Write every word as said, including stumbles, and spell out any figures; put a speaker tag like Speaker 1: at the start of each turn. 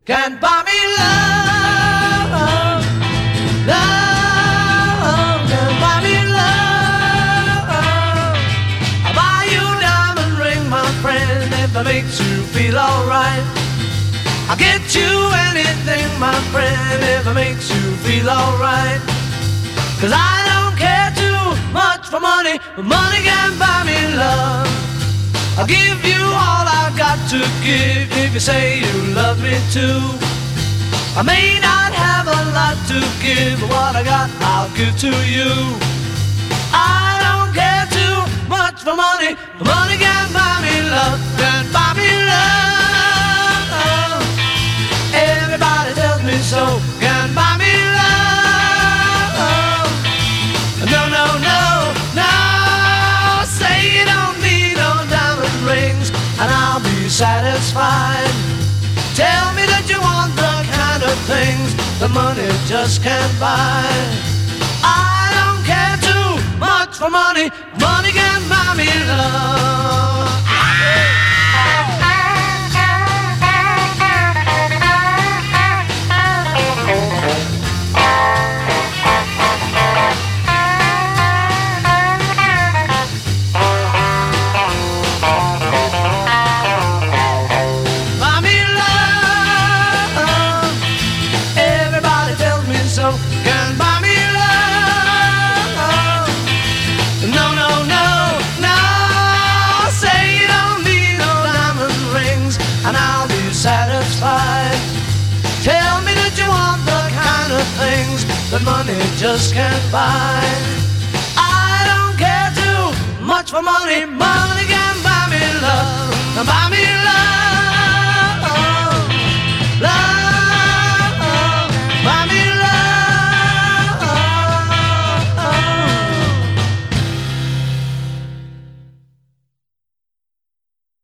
Speaker 1: can't buy me love. Love can't buy me love. I'll buy you a diamond ring, my friend, if it makes you feel alright. I'll get you anything, my friend, if it makes you feel alright. Cause I don't care too much for money, but money can't buy me love. I'll give you all I've got to give if you say you love me too. I may not have a lot to give, but what I got I'll give to you. I don't care too much for money, but money can't buy me love. Can't buy me love. Everybody tells me so. Can't buy me love. No, no, no, no. Say you don't need no diamond rings and I'll be satisfied. Tell me that you want the kind of things that money just can't buy. I don't care too much for money. Money can't buy me love. Satisfied. Tell me that you want the kind of things that money just can't buy. I don't care too much for money. Money can buy me love. Buy me love.